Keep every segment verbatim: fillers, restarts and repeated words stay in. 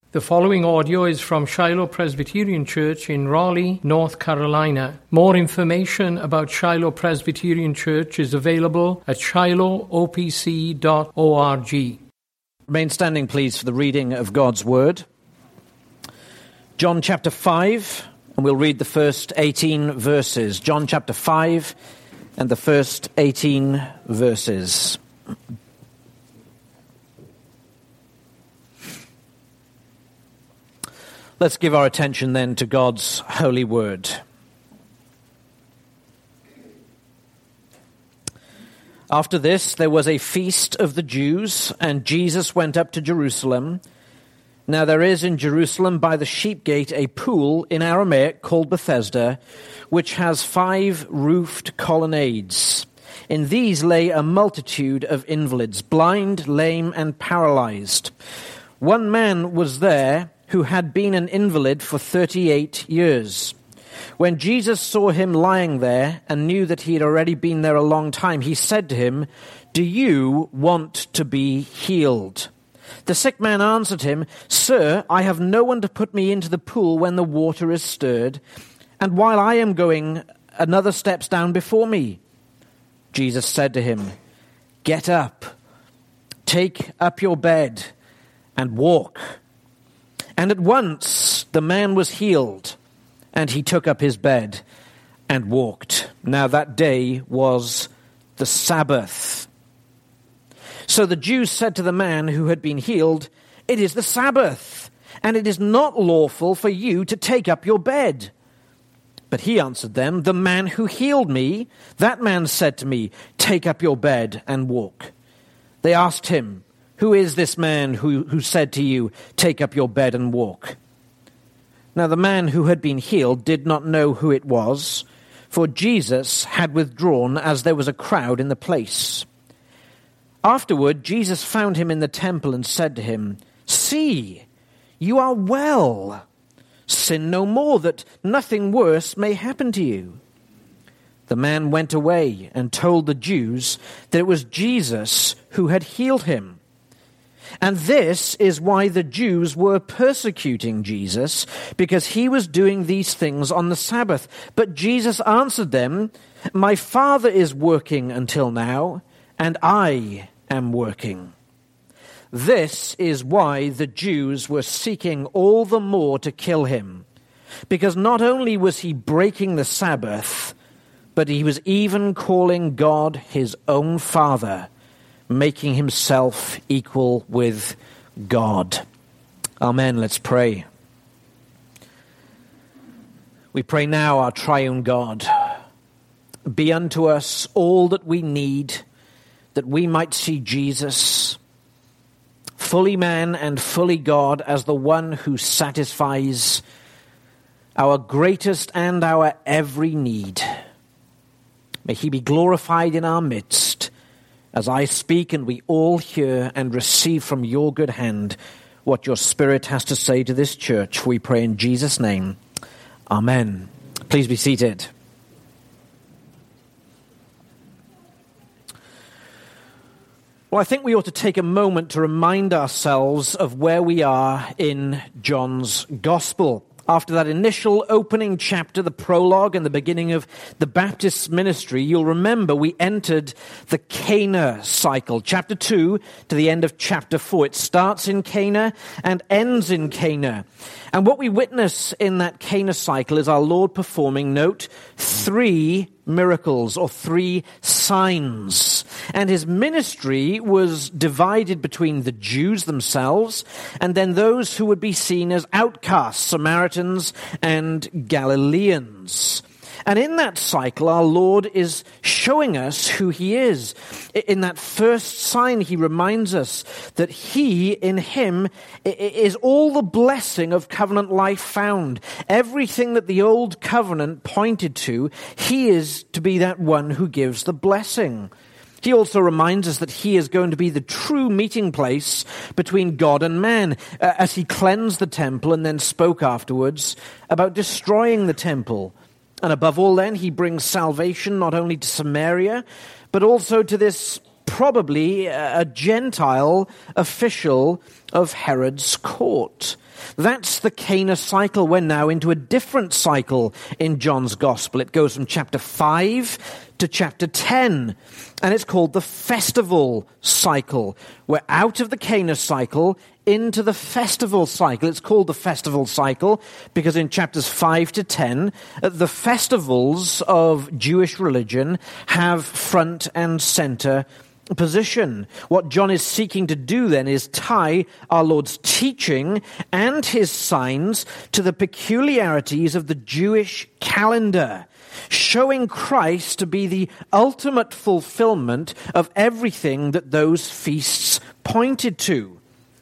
The following audio is from Shiloh Presbyterian Church in Raleigh, North Carolina. More information about Shiloh Presbyterian Church is available at shiloh o p c dot org. Remain standing, please, for the reading of God's Word. John chapter five, and we'll read the first eighteen verses. John chapter five and the first eighteen verses. Let's give our attention then to God's holy word. After this, there was a feast of the Jews, and Jesus went up to Jerusalem. Now there is in Jerusalem by the sheep gate a pool in Aramaic called Bethesda, which has five roofed colonnades. In these lay a multitude of invalids, blind, lame, and paralyzed. One man was there who had been an invalid for thirty-eight years. When Jesus saw him lying there and knew that he had already been there a long time, he said to him, "Do you want to be healed?" The sick man answered him, "Sir, I have no one to put me into the pool when the water is stirred, and while I am going, another steps down before me." Jesus said to him, "Get up, take up your bed, and walk." And at once the man was healed, and he took up his bed and walked. Now that day was the Sabbath. So the Jews said to the man who had been healed, "It is the Sabbath, and it is not lawful for you to take up your bed." But he answered them, "The man who healed me, that man said to me, 'Take up your bed and walk.'" They asked him, "Who is this man who, who said to you, 'Take up your bed and walk'?" Now the man who had been healed did not know who it was, for Jesus had withdrawn as there was a crowd in the place. Afterward, Jesus found him in the temple and said to him, "See, you are well. Sin no more, that nothing worse may happen to you." The man went away and told the Jews that it was Jesus who had healed him. And this is why the Jews were persecuting Jesus, because he was doing these things on the Sabbath. But Jesus answered them, "My Father is working until now, and I am working." This is why the Jews were seeking all the more to kill him, because not only was he breaking the Sabbath, but he was even calling God his own Father, making himself equal with God. Amen. Let's pray. We pray now, our triune God, be unto us all that we need, that we might see Jesus, fully man and fully God, as the one who satisfies our greatest and our every need. May he be glorified in our midst, as I speak and we all hear and receive from your good hand what your Spirit has to say to this church. We pray in Jesus' name. Amen. Please be seated. Well, I think we ought to take a moment to remind ourselves of where we are in John's Gospel. After that initial opening chapter, the prologue and the beginning of the Baptist ministry, you'll remember we entered the Cana cycle, chapter two to the end of chapter four. It starts in Cana and ends in Cana. And what we witness in that Cana cycle is our Lord performing, note, three miracles or three signs. And his ministry was divided between the Jews themselves and then those who would be seen as outcasts, Samaritans and Galileans. And in that cycle, our Lord is showing us who he is. In that first sign, he reminds us that he, in him, is all the blessing of covenant life found. Everything that the old covenant pointed to, he is to be that one who gives the blessing. He also reminds us that he is going to be the true meeting place between God and man, uh, as he cleansed the temple and then spoke afterwards about destroying the temple. And above all then, he brings salvation not only to Samaria, but also to this probably a Gentile official of Herod's court. That's the Cana cycle. We're now into a different cycle in John's Gospel. It goes from chapter five to chapter ten, and it's called the festival cycle. We're out of the Cana cycle into the festival cycle. It's called the festival cycle because in chapters five to ten, the festivals of Jewish religion have front and center position. What John is seeking to do then is tie our Lord's teaching and his signs to the peculiarities of the Jewish calendar, showing Christ to be the ultimate fulfillment of everything that those feasts pointed to.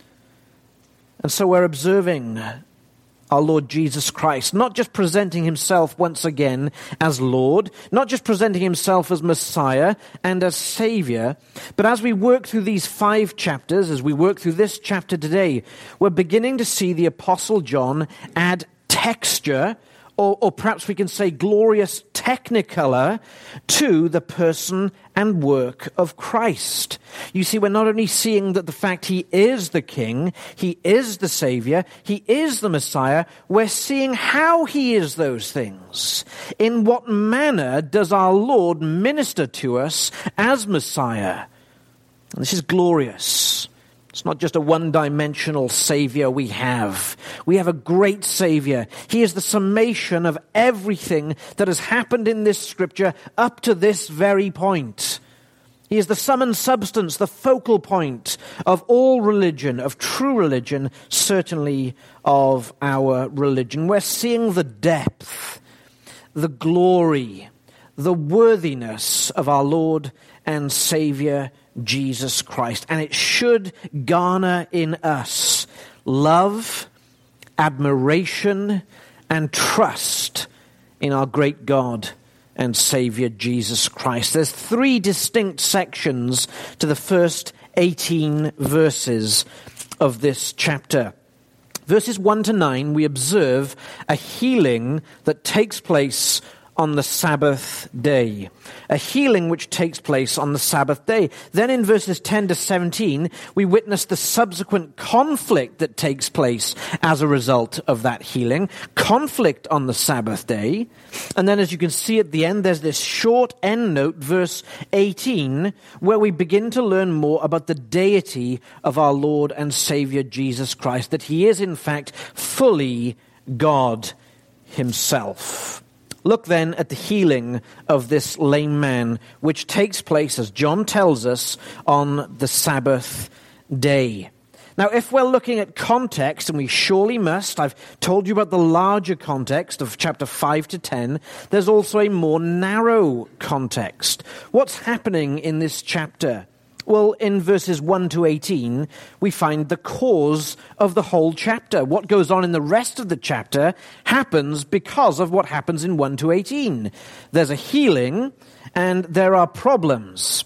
And so we're observing our Lord Jesus Christ, not just presenting himself once again as Lord, not just presenting himself as Messiah and as Savior, but as we work through these five chapters, as we work through this chapter today, we're beginning to see the Apostle John add texture, or, or perhaps we can say glorious technicolor, to the person and work of Christ. You see, we're not only seeing that the fact he is the King, he is the Savior, he is the Messiah, we're seeing how he is those things. In what manner does our Lord minister to us as Messiah? And this is glorious. It's not just a one-dimensional Savior we have. We have a great Savior. He is the summation of everything that has happened in this Scripture up to this very point. He is the sum and substance, the focal point of all religion, of true religion, certainly of our religion. We're seeing the depth, the glory, the worthiness of our Lord and Savior Jesus Christ. And it should garner in us love, admiration, and trust in our great God and Savior Jesus Christ. There's three distinct sections to the first eighteen verses of this chapter. Verses one to nine, we observe a healing that takes place on the Sabbath day. A healing which takes place on the Sabbath day. Then in verses ten to seventeen, we witness the subsequent conflict that takes place as a result of that healing. Conflict on the Sabbath day. And then as you can see at the end, there's this short end note, verse eighteen, where we begin to learn more about the deity of our Lord and Savior Jesus Christ, that he is in fact fully God himself. Look then at the healing of this lame man, which takes place, as John tells us, on the Sabbath day. Now, if we're looking at context, and we surely must, I've told you about the larger context of chapter five to ten, there's also a more narrow context. What's happening in this chapter? Well, in verses one to eighteen, we find the cause of the whole chapter. What goes on in the rest of the chapter happens because of what happens in one to eighteen. There's a healing, and there are problems.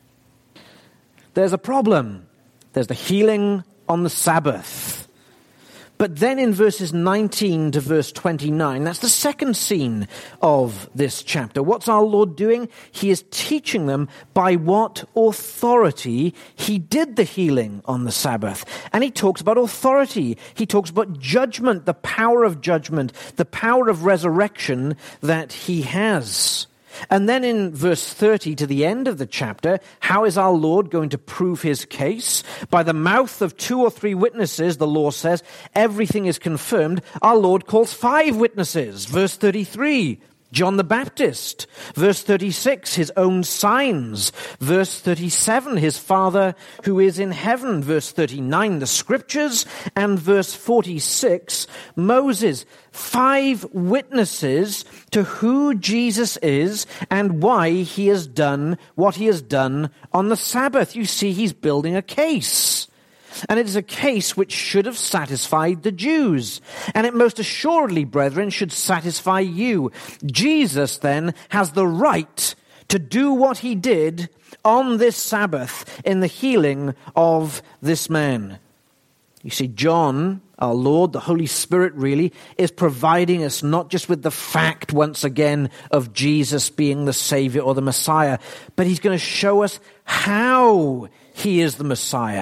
There's a problem. There's the healing on the Sabbath. But then in verses nineteen to verse twenty-nine, that's the second scene of this chapter. What's our Lord doing? He is teaching them by what authority he did the healing on the Sabbath. And he talks about authority. He talks about judgment, the power of judgment, the power of resurrection that he has. And then in verse thirty to the end of the chapter, how is our Lord going to prove his case? By the mouth of two or three witnesses, the law says, everything is confirmed. Our Lord calls five witnesses. Verse thirty-three, John the Baptist. Verse thirty-six, his own signs. Verse thirty-seven, his Father who is in heaven. Verse thirty-nine, the Scriptures. And verse forty-six, Moses. Five witnesses to who Jesus is and why he has done what he has done on the Sabbath. You see, he's building a case. And it is a case which should have satisfied the Jews. And it most assuredly, brethren, should satisfy you. Jesus, then, has the right to do what he did on this Sabbath in the healing of this man. You see, John, our Lord, the Holy Spirit really, is providing us not just with the fact, once again, of Jesus being the Savior or the Messiah, but he's going to show us how he is the Messiah.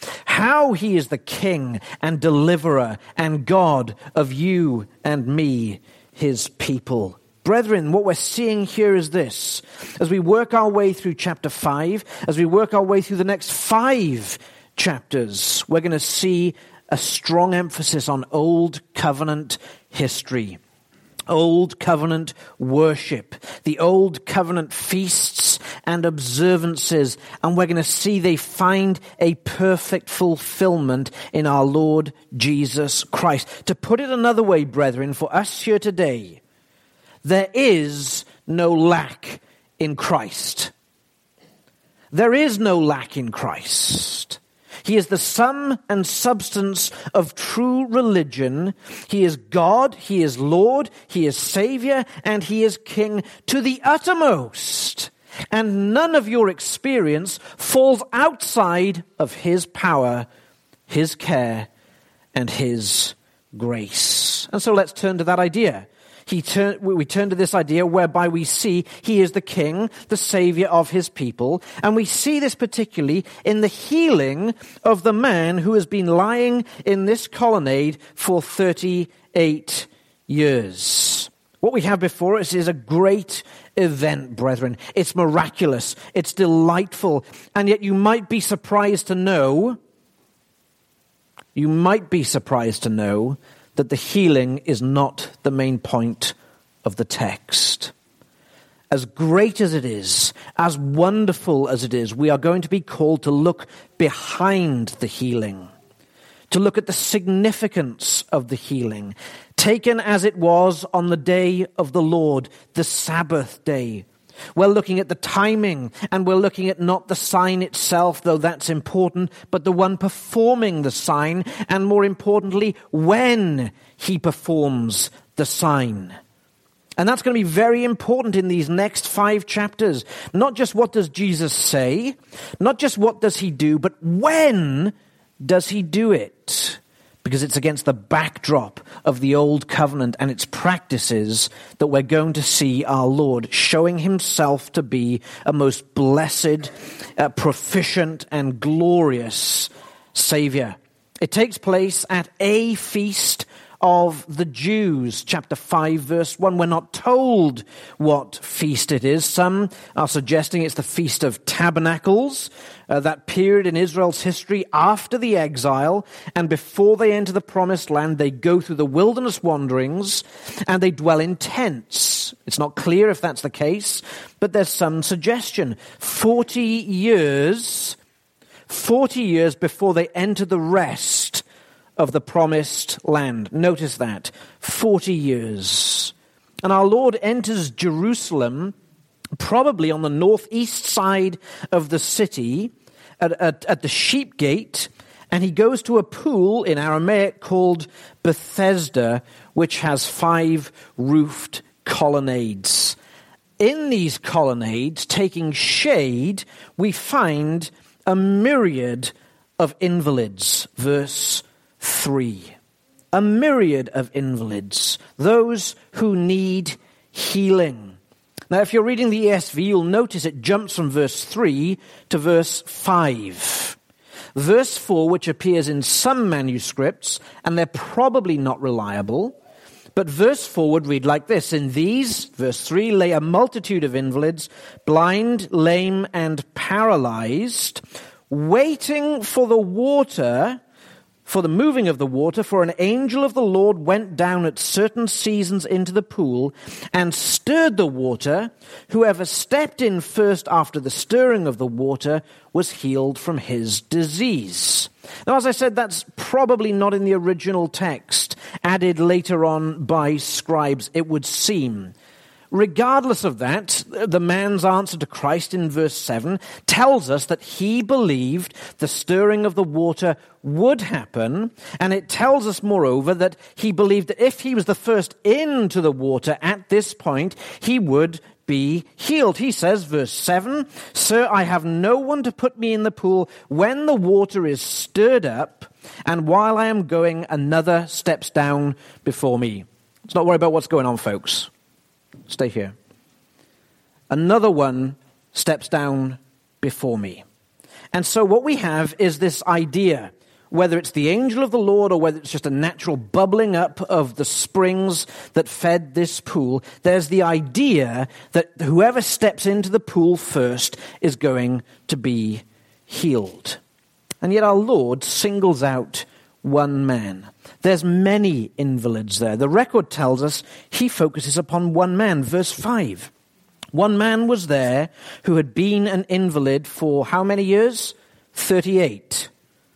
how he is the King and deliverer and God of you and me, his people. Brethren, what we're seeing here is this. As we work our way through chapter five, as we work our way through the next five chapters, we're going to see a strong emphasis on Old Covenant history. Old Covenant worship, the Old Covenant feasts and observances, and we're going to see they find a perfect fulfillment in our Lord Jesus Christ. To put it another way, brethren, for us here today, there is no lack in Christ. There is no lack in Christ. He is the sum and substance of true religion. He is God, he is Lord, he is Savior, and he is King to the uttermost. And none of your experience falls outside of his power, his care, and his grace. And so let's turn to that idea. He turn, we turn to this idea whereby we see he is the King, the Savior of his people. And we see this particularly in the healing of the man who has been lying in this colonnade for thirty-eight years. What we have before us is a great event, brethren. It's miraculous. It's delightful. And yet you might be surprised to know, you might be surprised to know that the healing is not the main point of the text. As great as it is, as wonderful as it is, we are going to be called to look behind the healing, to look at the significance of the healing, taken as it was on the day of the Lord, the Sabbath day. We're looking at the timing, and we're looking at not the sign itself, though that's important, but the one performing the sign, and more importantly, when he performs the sign. And that's going to be very important in these next five chapters. Not just what does Jesus say, not just what does he do, but when does he do it? Because it's against the backdrop of the Old Covenant and its practices that we're going to see our Lord showing himself to be a most blessed, uh, proficient, and glorious Savior. It takes place at a feast of the Jews. Chapter five, verse one. We're not told what feast it is. Some are suggesting it's the Feast of Tabernacles, uh, that period in Israel's history after the exile and before they enter the promised land. They go through the wilderness wanderings and they dwell in tents. It's not clear if that's the case, but there's some suggestion. Forty years, forty years before they enter the rest of the promised land. Notice that. forty years. And our Lord enters Jerusalem probably on the northeast side of the city at, at, at the sheep gate, and he goes to a pool in Aramaic called Bethesda, which has five roofed colonnades. In these colonnades, taking shade, we find a myriad of invalids. Verse three. A myriad of invalids, those who need healing. Now, if you're reading the E S V, you'll notice it jumps from verse three to verse five. Verse four, which appears in some manuscripts, and they're probably not reliable, but verse four would read like this: in these, verse three, lay a multitude of invalids, blind, lame, and paralyzed, waiting for the water, for the moving of the water, for an angel of the Lord went down at certain seasons into the pool and stirred the water. Whoever stepped in first after the stirring of the water was healed from his disease. Now, as I said, that's probably not in the original text, added later on by scribes, it would seem. Regardless of that, the man's answer to Christ in verse seven tells us that he believed the stirring of the water would happen, and it tells us, moreover, that he believed that if he was the first into the water at this point, he would be healed. He says, verse seven, "Sir, I have no one to put me in the pool when the water is stirred up, and while I am going, another steps down before me." Let's not worry about what's going on, folks. Stay here. Another one steps down before me. And so what we have is this idea, whether it's the angel of the Lord or whether it's just a natural bubbling up of the springs that fed this pool, there's the idea that whoever steps into the pool first is going to be healed. And yet our Lord singles out one man. There's many invalids there. The record tells us he focuses upon one man. Verse five. One man was there who had been an invalid for how many years? thirty-eight.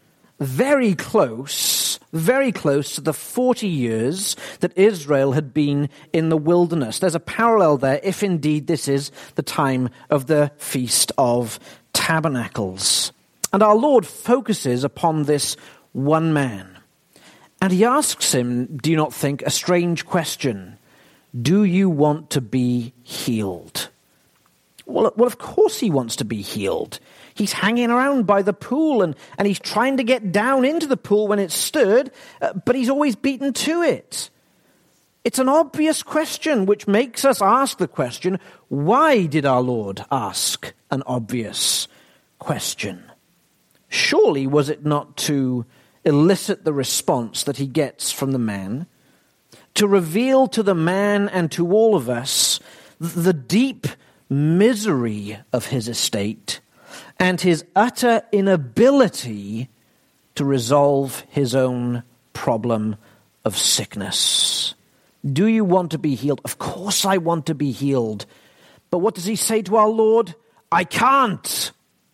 Very close, very close to the forty years that Israel had been in the wilderness. There's a parallel there, if indeed this is the time of the Feast of Tabernacles. And our Lord focuses upon this one man. And he asks him, do you not think, a strange question? Do you want to be healed? Well, well, of course he wants to be healed. He's hanging around by the pool and, and he's trying to get down into the pool when it's stirred, uh, but he's always beaten to it. It's an obvious question which makes us ask the question, why did our Lord ask an obvious question? Surely was it not to elicit the response that he gets from the man, to reveal to the man and to all of us the deep misery of his estate and his utter inability to resolve his own problem of sickness. Do you want to be healed? Of course I want to be healed. But what does he say to our Lord? I can't.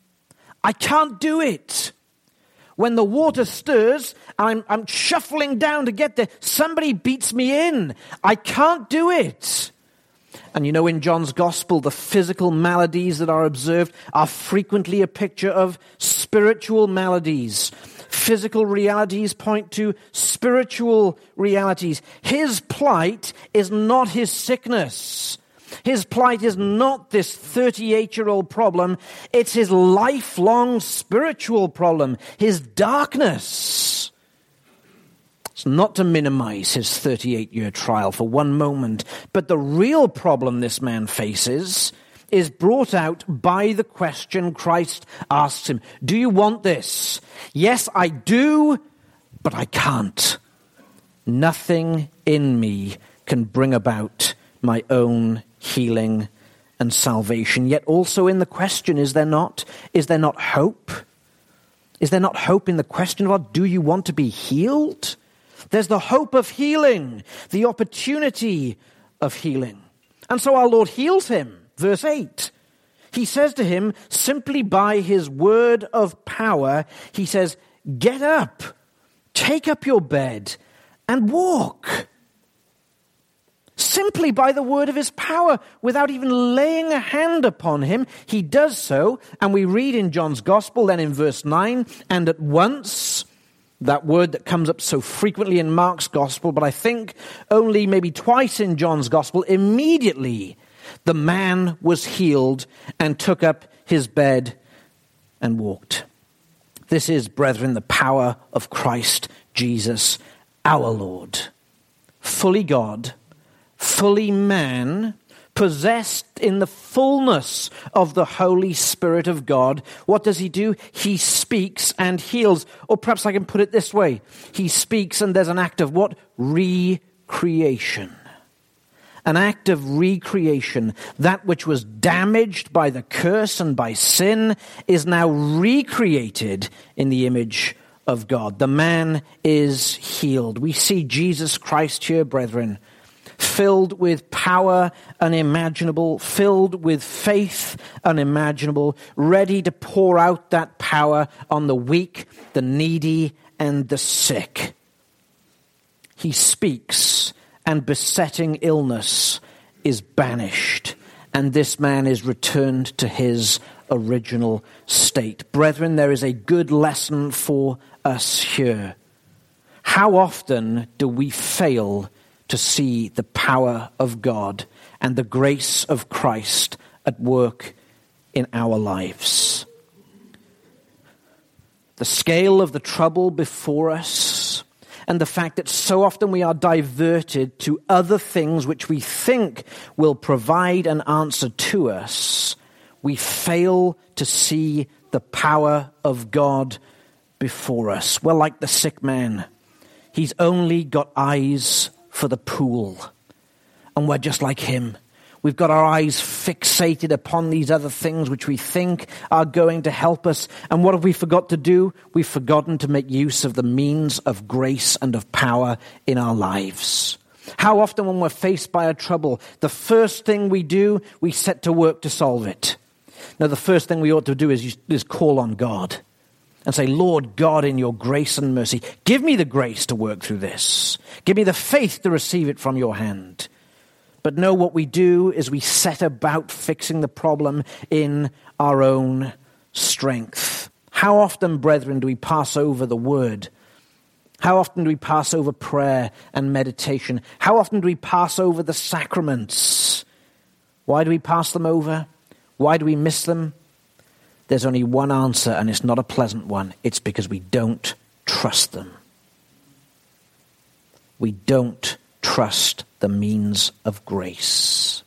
I can't do it. When the water stirs, I'm, I'm shuffling down to get there. Somebody beats me in. I can't do it. And you know, in John's Gospel, the physical maladies that are observed are frequently a picture of spiritual maladies. Physical realities point to spiritual realities. His plight is not his sickness. His plight is not this thirty-eight-year-old problem. It's his lifelong spiritual problem, his darkness. It's not to minimize his thirty-eight-year trial for one moment, but the real problem this man faces is brought out by the question Christ asks him. Do you want this? Yes, I do, but I can't. Nothing in me can bring about my own healing and salvation. Yet also in the question, is there not? Is there not hope? Is there not hope in the question of, do you want to be healed? There's the hope of healing, the opportunity of healing. And so our Lord heals him. Verse eight. He says to him, simply by his word of power, he says, get up, take up your bed, and walk. Simply by the word of his power, without even laying a hand upon him, he does so. And we read in John's Gospel, then in verse nine, and at once, that word that comes up so frequently in Mark's Gospel, but I think only maybe twice in John's Gospel, immediately the man was healed and took up his bed and walked. This is, brethren, the power of Christ Jesus, our Lord. Fully God, fully man, possessed in the fullness of the Holy Spirit of God. What does he do? He speaks and heals. Or perhaps I can put it this way. He speaks and there's an act of what? Recreation. An act of recreation. That which was damaged by the curse and by sin is now recreated in the image of God. The man is healed. We see Jesus Christ here, brethren, filled with power unimaginable, filled with faith unimaginable, ready to pour out that power on the weak, the needy, and the sick. He speaks, and besetting illness is banished, and this man is returned to his original state. Brethren, there is a good lesson for us here. How often do we fail to see the power of God and the grace of Christ at work in our lives? The scale of the trouble before us, and the fact that so often we are diverted to other things which we think will provide an answer to us, we fail to see the the power of God before us. We're like the sick man. He's only got eyes for the pool. And we're just like him. We've got our eyes fixated upon these other things which we think are going to help us. And what have we forgot to do? We've forgotten to make use of the means of grace and of power in our lives. How often when we're faced by a trouble, the first thing we do, we set to work to solve it. Now, the first thing we ought to do is, is call on God and say, Lord God, in your grace and mercy, give me the grace to work through this. Give me the faith to receive it from your hand. But no, what we do is we set about fixing the problem in our own strength. How often, brethren, do we pass over the word? How often do we pass over prayer and meditation? How often do we pass over the sacraments? Why do we pass them over? Why do we miss them? There's only one answer, and it's not a pleasant one. It's because we don't trust them. We don't trust the means of grace.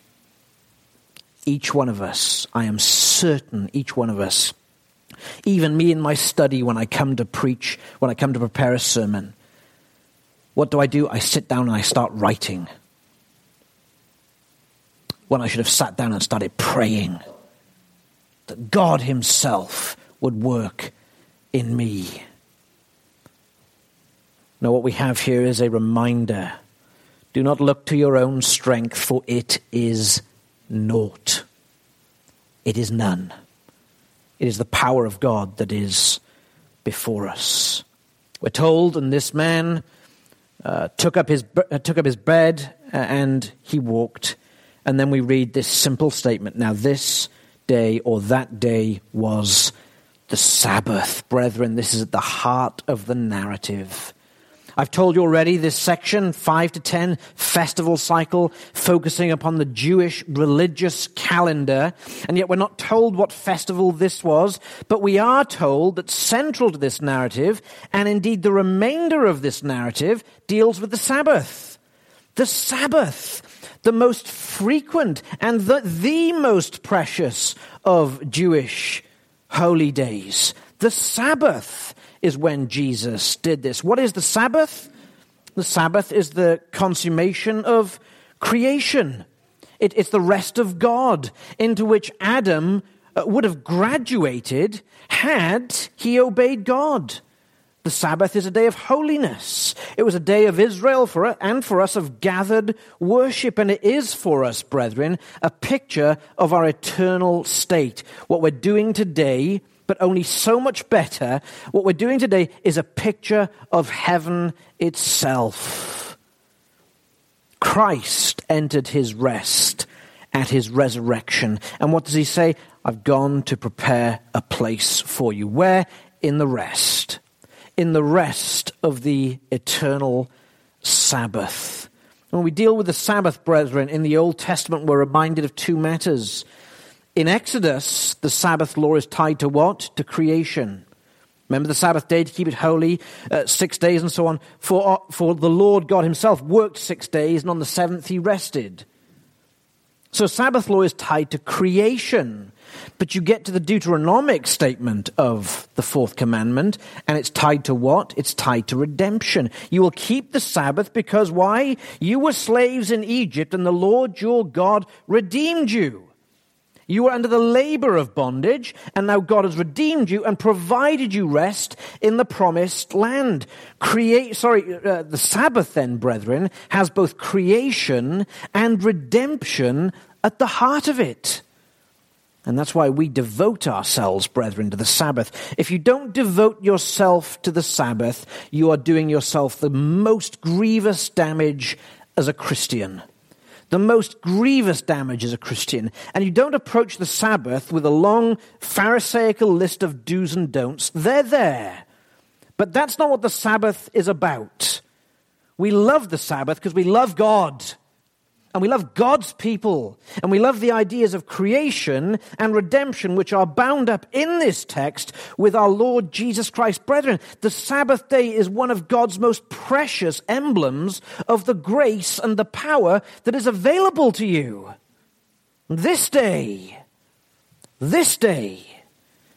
Each one of us, I am certain, each one of us, even me in my study when I come to preach, when I come to prepare a sermon, what do I do? I sit down and I start writing. When I should have sat down and started praying that God himself would work in me. Now, what we have here is a reminder. Do not look to your own strength, for it is naught. It is none. It is the power of God that is before us. We're told, and this man uh, took up his uh, took up his bed uh, and he walked. And then we read this simple statement. Now this day or that day was the Sabbath. Brethren, this is at the heart of the narrative. I've told you already this section, five to ten, festival cycle, focusing upon the Jewish religious calendar. And yet we're not told what festival this was, but we are told that central to this narrative, and indeed the remainder of this narrative, deals with the Sabbath. The Sabbath, the most frequent and the, the most precious of Jewish holy days. The Sabbath is when Jesus did this. What is the Sabbath? The Sabbath is the consummation of creation. It, it's the rest of God into which Adam uh, would have graduated had he obeyed God. The Sabbath is a day of holiness. It was a day of Israel for us, and for us of gathered worship. And it is for us, brethren, a picture of our eternal state. What we're doing today, but only so much better, what we're doing today is a picture of heaven itself. Christ entered his rest at his resurrection. And what does he say? I've gone to prepare a place for you. Where? In the rest. In the rest of the eternal Sabbath. When we deal with the Sabbath, brethren, in the Old Testament, we're reminded of two matters. In Exodus, the Sabbath law is tied to what? To creation. Remember the Sabbath day to keep it holy, uh, six days and so on. For, uh, for the Lord God himself worked six days, and on the seventh he rested. So Sabbath law is tied to creation. But you get to the Deuteronomic statement of the fourth commandment, and it's tied to what? It's tied to redemption. You will keep the Sabbath because why? You were slaves in Egypt, and the Lord your God redeemed you. You were under the labor of bondage, and now God has redeemed you and provided you rest in the promised land. Create, sorry, uh, the Sabbath then, brethren, has both creation and redemption at the heart of it. And that's why we devote ourselves, brethren, to the Sabbath. If you don't devote yourself to the Sabbath, you are doing yourself the most grievous damage as a Christian. The most grievous damage as a Christian. And you don't approach the Sabbath with a long Pharisaical list of do's and don'ts. They're there. But that's not what the Sabbath is about. We love the Sabbath because we love God. And we love God's people. And we love the ideas of creation and redemption, which are bound up in this text with our Lord Jesus Christ. Brethren, the Sabbath day is one of God's most precious emblems of the grace and the power that is available to you. This day, this day,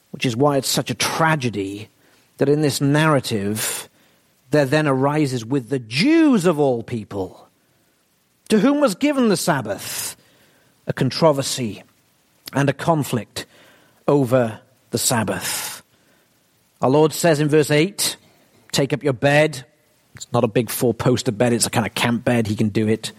which is why it's such a tragedy that in this narrative there then arises with the Jews of all people, to whom was given the Sabbath, a controversy and a conflict over the Sabbath. Our Lord says in verse eight, take up your bed. It's not a big four-poster bed, it's a kind of camp bed, he can do it.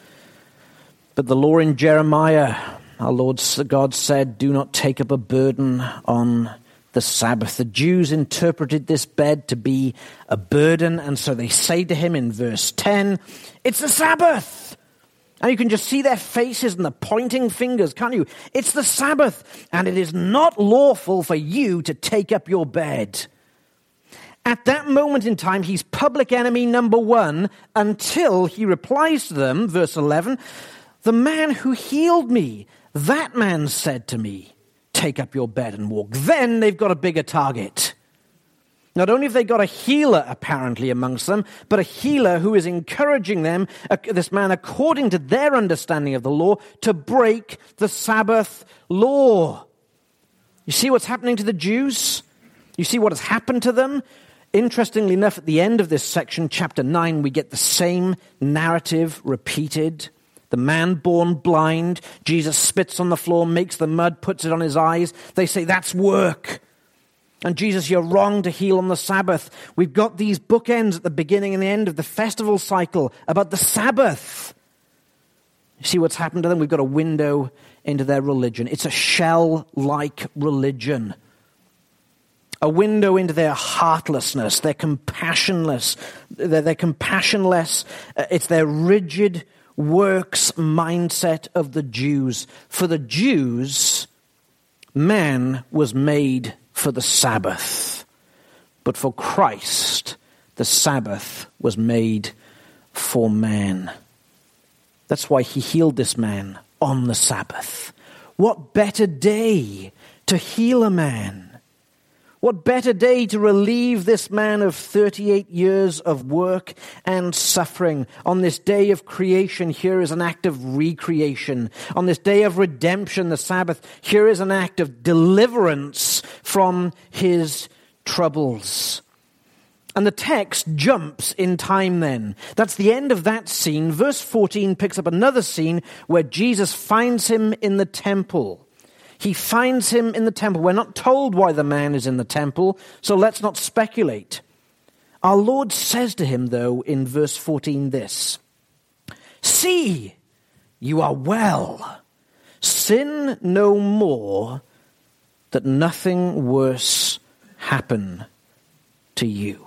But the law in Jeremiah, our Lord God said, do not take up a burden on the Sabbath. The Jews interpreted this bed to be a burden, and so they say to him in verse ten, it's the Sabbath. And you can just see their faces and the pointing fingers, can't you? It's the Sabbath, and it is not lawful for you to take up your bed. At that moment in time, he's public enemy number one until he replies to them, verse eleven, the man who healed me, that man said to me, take up your bed and walk. Then they've got a bigger target. Not only have they got a healer apparently amongst them, but a healer who is encouraging them, uh, this man according to their understanding of the law, to break the Sabbath law. You see what's happening to the Jews? You see what has happened to them? Interestingly enough, at the end of this section, chapter nine, we get the same narrative repeated. The man born blind, Jesus spits on the floor, makes the mud, puts it on his eyes. They say, that's work. And Jesus, you're wrong to heal on the Sabbath. We've got these bookends at the beginning and the end of the festival cycle about the Sabbath. You see what's happened to them? We've got a window into their religion. It's a shell-like religion. A window into their heartlessness, their compassionless, their, their compassionless. Uh, it's their rigid works mindset of the Jews. For the Jews, man was made for the Sabbath. But for Christ, the Sabbath was made for man. That's why he healed this man on the Sabbath. What better day to heal a man? What better day to relieve this man of thirty-eight years of work and suffering? On this day of creation, here is an act of recreation. On this day of redemption, the Sabbath, here is an act of deliverance from his troubles. And the text jumps in time then. That's the end of that scene. Verse fourteen picks up another scene where Jesus finds him in the temple. He finds him in the temple. We're not told why the man is in the temple, so let's not speculate. Our Lord says to him, though, in verse fourteen this, see, you are well. Sin no more, that nothing worse happen to you.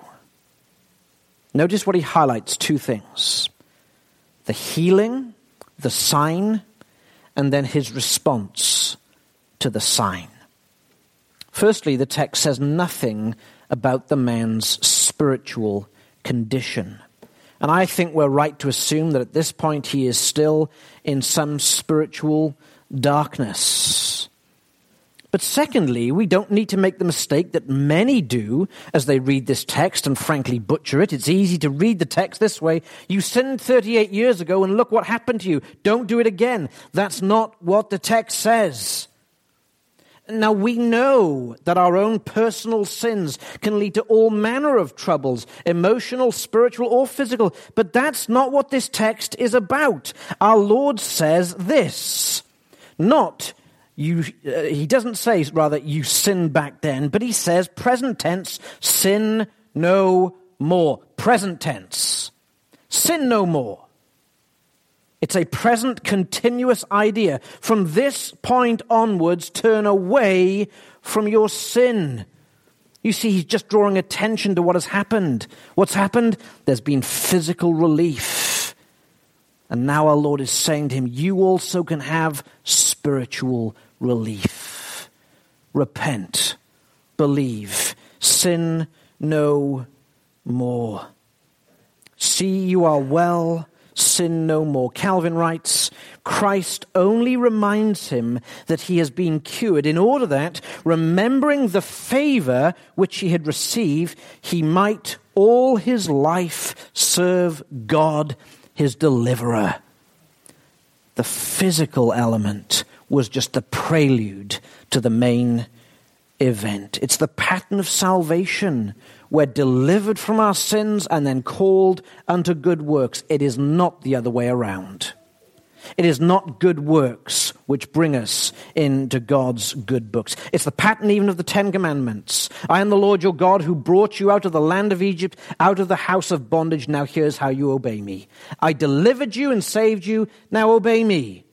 Notice what he highlights, two things. The healing, the sign, and then his response to the sign. Firstly, the text says nothing about the man's spiritual condition. And I think we're right to assume that at this point he is still in some spiritual darkness. But secondly, we don't need to make the mistake that many do as they read this text and frankly butcher it. It's easy to read the text this way. You sinned thirty-eight years ago and look what happened to you. Don't do it again. That's not what the text says. Now, we know that our own personal sins can lead to all manner of troubles, emotional, spiritual, or physical. But that's not what this text is about. Our Lord says this, not you, uh, he doesn't say, rather, you sinned back then, but he says, present tense, sin no more. Present tense, sin no more. It's a present continuous idea. From this point onwards, turn away from your sin. You see, he's just drawing attention to what has happened. What's happened? There's been physical relief. And now our Lord is saying to him, you also can have spiritual relief. Repent, believe, sin no more. See, you are well. Sin no more. Calvin writes, Christ only reminds him that he has been cured in order that, remembering the favor which he had received, he might all his life serve God, his deliverer. The physical element was just the prelude to the main event. It's the pattern of salvation. We're delivered from our sins and then called unto good works. It is not the other way around. It is not good works which bring us into God's good books. It's the pattern even of the Ten Commandments. I am the Lord your God who brought you out of the land of Egypt, out of the house of bondage. Now here's how you obey me. I delivered you and saved you. Now obey me.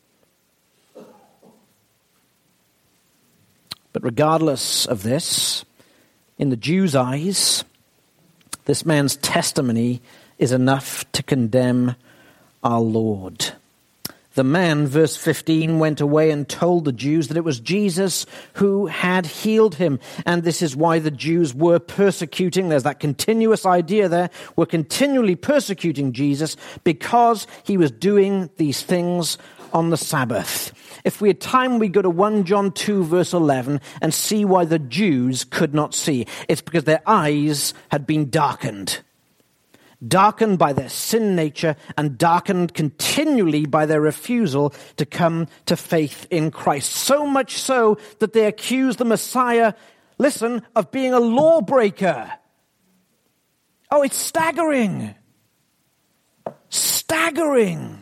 But regardless of this, in the Jews' eyes, this man's testimony is enough to condemn our Lord. The man, verse fifteen, went away and told the Jews that it was Jesus who had healed him. And this is why the Jews were persecuting. There's that continuous idea there. We're continually persecuting Jesus because he was doing these things on the Sabbath. If we had time, we go to First John two, verse eleven, and see why the Jews could not see. It's because their eyes had been darkened. Darkened by their sin nature and darkened continually by their refusal to come to faith in Christ. So much so that they accuse the Messiah, listen, of being a lawbreaker. Oh, it's staggering. Staggering.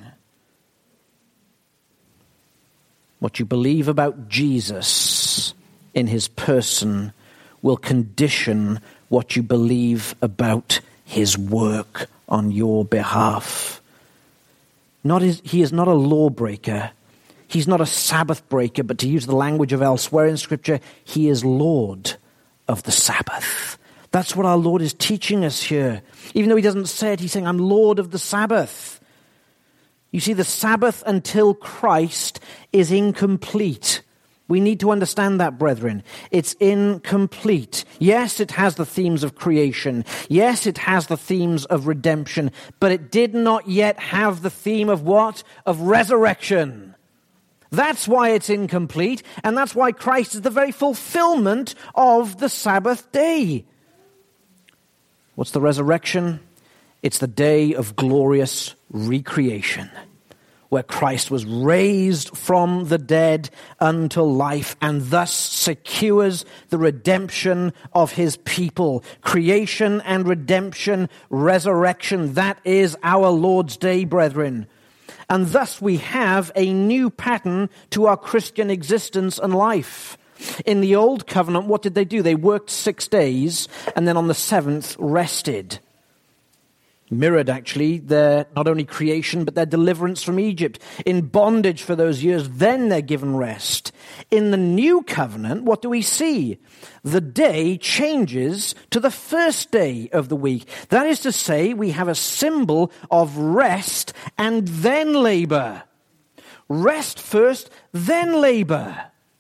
What you believe about Jesus in his person will condition what you believe about his work on your behalf. Not his, he is not a lawbreaker. He's not a Sabbath breaker, but to use the language of elsewhere in Scripture, he is Lord of the Sabbath. That's what our Lord is teaching us here. Even though he doesn't say it, he's saying, I'm Lord of the Sabbath. You see, the Sabbath until Christ is incomplete. We need to understand that, brethren. It's incomplete. Yes, it has the themes of creation. Yes, it has the themes of redemption. But it did not yet have the theme of what? Of resurrection. That's why it's incomplete. And that's why Christ is the very fulfillment of the Sabbath day. What's the resurrection? It's the day of glorious recreation, where Christ was raised from the dead unto life and thus secures the redemption of his people. Creation and redemption, resurrection, that is our Lord's day, brethren. And thus we have a new pattern to our Christian existence and life. In the old covenant, what did they do? They worked six days and then on the seventh rested. Mirrored, actually, their not only creation, but their deliverance from Egypt. In bondage for those years, then they're given rest. In the new covenant, what do we see? The day changes to the first day of the week. That is to say, we have a symbol of rest and then labor. Rest first, then labor.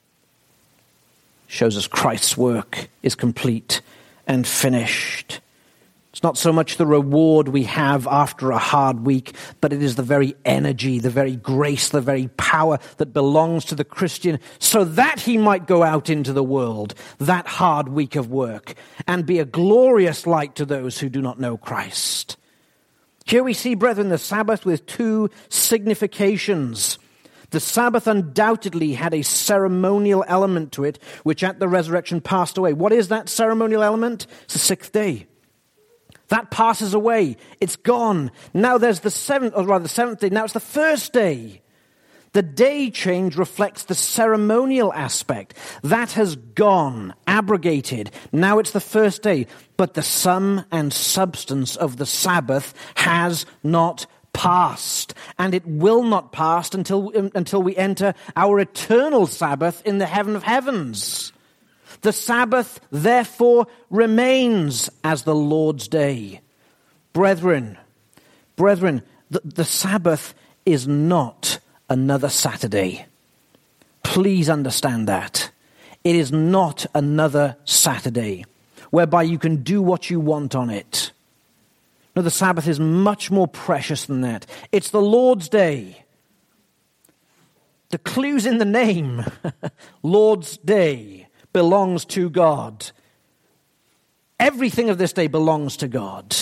Shows us Christ's work is complete and finished. It's not so much the reward we have after a hard week, but it is the very energy, the very grace, the very power that belongs to the Christian so that he might go out into the world, that hard week of work, and be a glorious light to those who do not know Christ. Here we see, brethren, the Sabbath with two significations. The Sabbath undoubtedly had a ceremonial element to it, which at the resurrection passed away. What is that ceremonial element? It's the sixth day. That passes away. It's gone. Now there's the seventh, or rather the seventh day. Now it's the first day. The day change reflects the ceremonial aspect. That has gone, abrogated. Now it's the first day. But the sum and substance of the Sabbath has not passed. And it will not pass until, until we enter our eternal Sabbath in the heaven of heavens. The Sabbath, therefore, remains as the Lord's day. Brethren, brethren, the, the Sabbath is not another Saturday. Please understand that. It is not another Saturday whereby you can do what you want on it. No, the Sabbath is much more precious than that. It's the Lord's day. The clue's in the name. Lord's day belongs to God. Everything of this day belongs to God.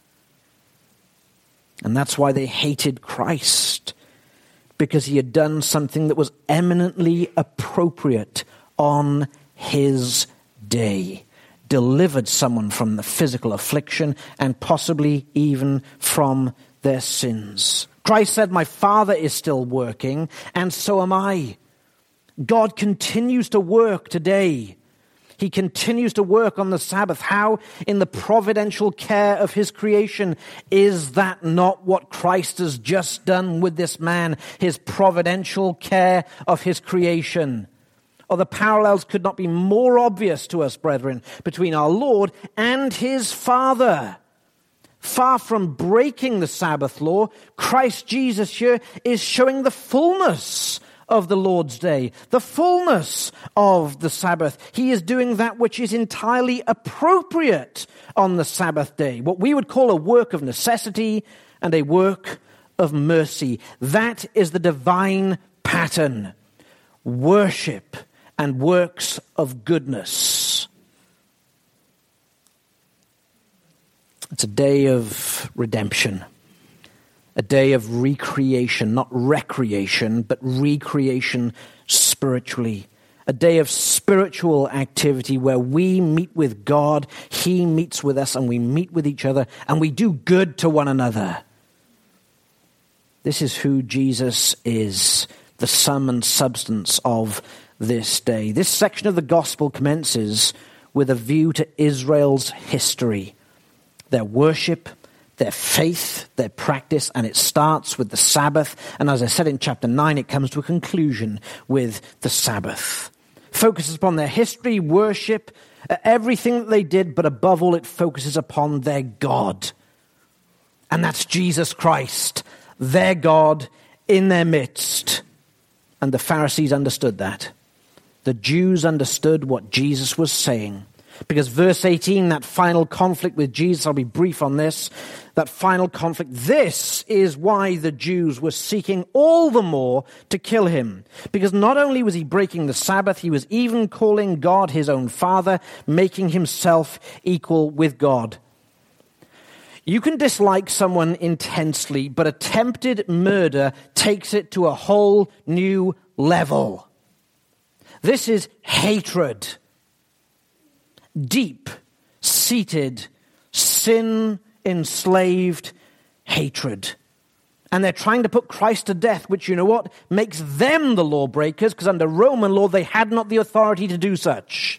And that's why they hated Christ, because he had done something that was eminently appropriate on his day, delivered someone from the physical affliction and possibly even from their sins. Christ said, my Father is still working, and so am I. God continues to work today. He continues to work on the Sabbath. How? In the providential care of his creation. Is that not what Christ has just done with this man? His providential care of his creation. Or the parallels could not be more obvious to us, brethren, between our Lord and his Father. Far from breaking the Sabbath law, Christ Jesus here is showing the fullness of the Lord's day, the fullness of the Sabbath. He is doing that which is entirely appropriate on the Sabbath day, what we would call a work of necessity and a work of mercy. That is the divine pattern, worship and works of goodness. It's a day of redemption. A day of recreation, not recreation, but recreation spiritually. A day of spiritual activity where we meet with God, he meets with us, and we meet with each other, and we do good to one another. This is who Jesus is, the sum and substance of this day. This section of the gospel commences with a view to Israel's history, their worship, their faith, their practice, and it starts with the Sabbath. And as I said in chapter nine, it comes to a conclusion with the Sabbath. Focuses upon their history, worship, everything that they did, but above all, it focuses upon their God. And that's Jesus Christ, their God in their midst. And the Pharisees understood that. The Jews understood what Jesus was saying. Because verse eighteen, that final conflict with Jesus, I'll be brief on this, that final conflict, this is why the Jews were seeking all the more to kill him. Because not only was he breaking the Sabbath, he was even calling God his own Father, making himself equal with God. You can dislike someone intensely, but attempted murder takes it to a whole new level. This is hatred. Deep-seated, sin-enslaved hatred. And they're trying to put Christ to death, which, you know what, makes them the lawbreakers, because under Roman law they had not the authority to do such.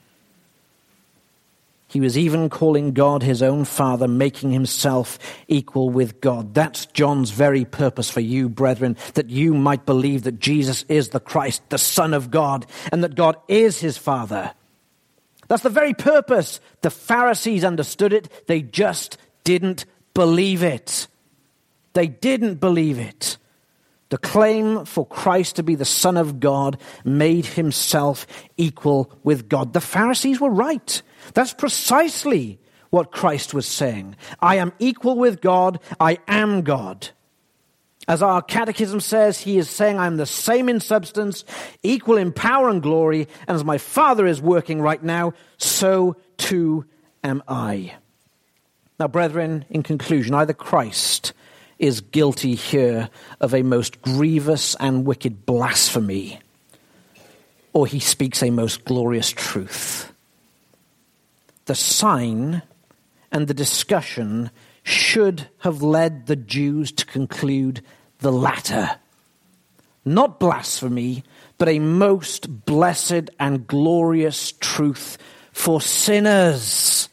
He was even calling God his own Father, making himself equal with God. That's John's very purpose for you, brethren, that you might believe that Jesus is the Christ, the Son of God, and that God is his Father. That's the very purpose. The Pharisees understood it. They just didn't believe it. They didn't believe it. The claim for Christ to be the Son of God made himself equal with God. The Pharisees were right. That's precisely what Christ was saying. I am equal with God. I am God. As our catechism says, he is saying, I am the same in substance, equal in power and glory, and as my Father is working right now, so too am I. Now, brethren, in conclusion, either Christ is guilty here of a most grievous and wicked blasphemy, or he speaks a most glorious truth. The sign and the discussion should have led the Jews to conclude the latter. Not blasphemy, but a most blessed and glorious truth for sinners.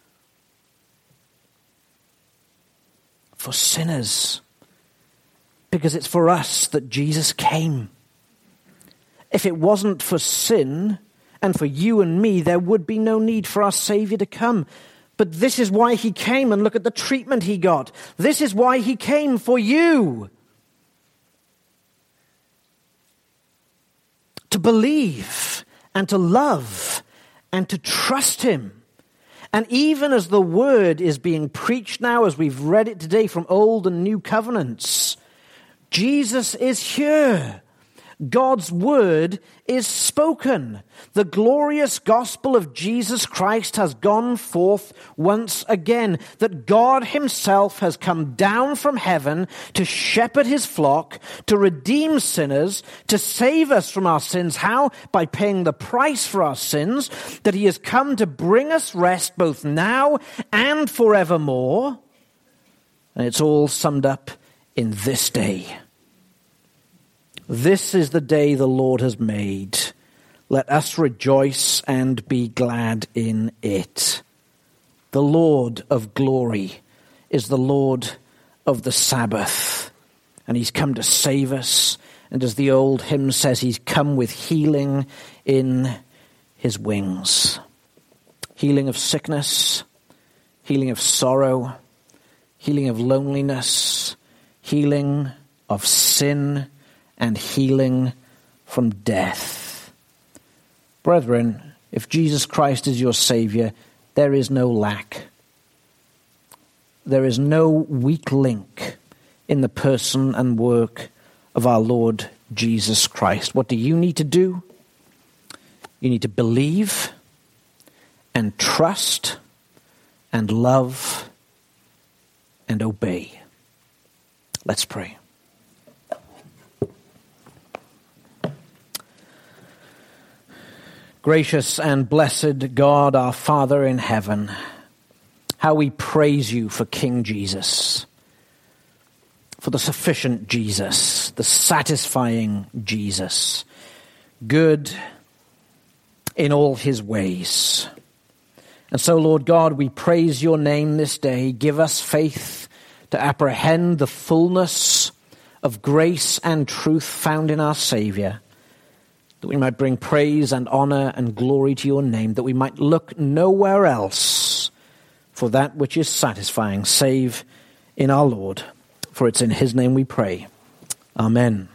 For sinners. Because it's for us that Jesus came. If it wasn't for sin and for you and me, there would be no need for our Savior to come. But this is why he came, and look at the treatment he got. This is why he came, for you. To believe and to love and to trust him. And even as the word is being preached now, as we've read it today from Old and New Covenants, Jesus is here. God's word is spoken. The glorious gospel of Jesus Christ has gone forth once again, that God himself has come down from heaven to shepherd his flock, to redeem sinners, to save us from our sins. How? By paying the price for our sins, that he has come to bring us rest both now and forevermore. And it's all summed up in this day. This is the day the Lord has made. Let us rejoice and be glad in it. The Lord of glory is the Lord of the Sabbath, and he's come to save us. And as the old hymn says, he's come with healing in his wings. Healing of sickness, healing of sorrow, healing of loneliness, healing of sin, and healing from death. Brethren, if Jesus Christ is your Savior, there is no lack. There is no weak link in the person and work of our Lord Jesus Christ. What do you need to do? You need to believe and trust and love and obey. Let's pray. Gracious and blessed God, our Father in heaven, how we praise you for King Jesus, for the sufficient Jesus, the satisfying Jesus, good in all his ways. And so, Lord God, we praise your name this day. Give us faith to apprehend the fullness of grace and truth found in our Savior, that we might bring praise and honor and glory to your name, that we might look nowhere else for that which is satisfying, save in our Lord. For it's in his name we pray. Amen.